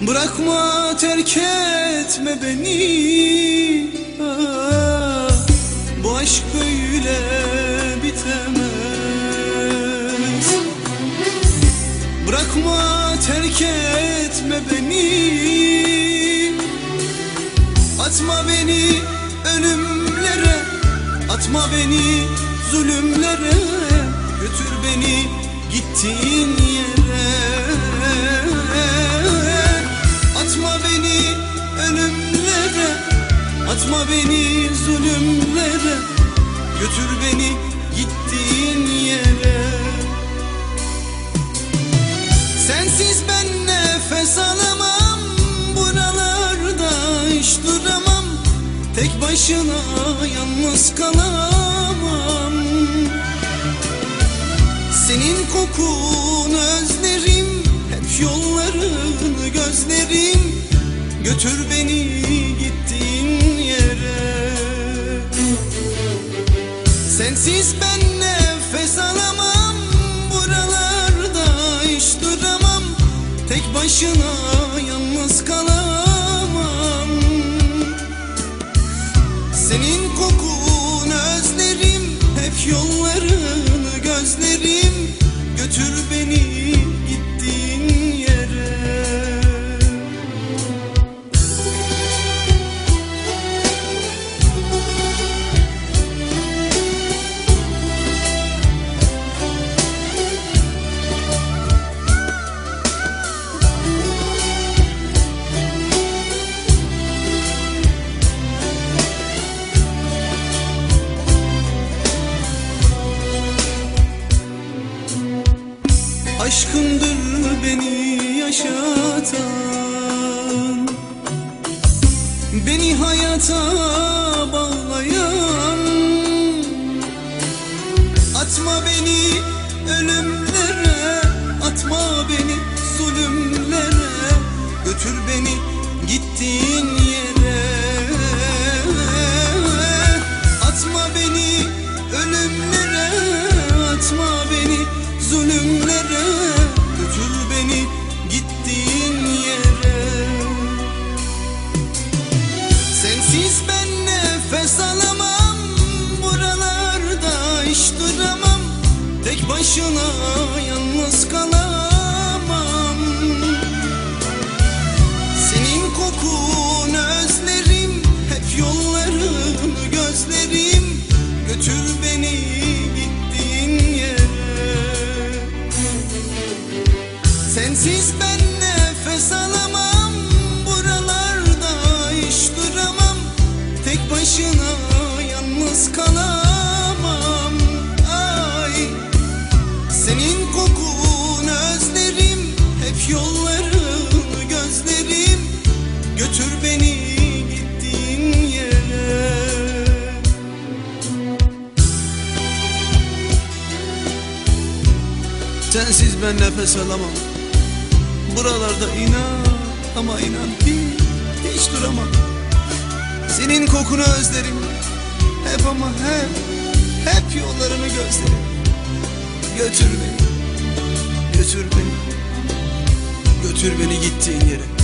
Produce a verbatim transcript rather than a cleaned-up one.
Bırakma, terk etme beni. Ah, bu aşk böyle bitemez. Bırakma, terk etme beni. Atma beni ölümlere, atma beni zulümlere. Götür beni gittiğin yere. Atma beni ölümlere, atma beni zulümlere. Götür beni gittiğin yere. Sensiz ben nefes alamam, buralarda hiç duramam. Tek başına yalnız kalamam. Senin kokunu özlerim, hep yollarını gözlerim. Götür beni gittiğin yere. Sensiz ben nefes alamam, buralarda hiç duramam. Tek başına yalnız kalamam. Senin kokunu özlerim, hep yollarını gözlerim. Götür beni gittiğin yere. Aşkındır beni yaşatan, beni hayata bağlayan. Atma beni ölümlere, atma beni zulümlere. Götür beni gittiğin yere. Atma beni ölümlere, atma beni zulümlere. Götür beni gittiğin yere. Sensiz ben nefes alamam, buralarda hiç duramam. Tek başına yalnız kalamam. Senin kokunu özlerim, hep yollarını gözlerim. Götür beni gittiğin yere. Sensiz ben nefes alamam, buralarda hiç duramam. Tek başına yalnız kalamam. Ay, senin kokunu özlerim, hep yollarını gözlerim. Götür beni gittiğin yere. Sensiz ben nefes alamam, buralarda inan ama inan hiç, hiç duramam. Senin kokunu özlerim, hep ama hep, hep yollarını gözlerim. Götür beni, götür beni, götür beni gittiğin yere.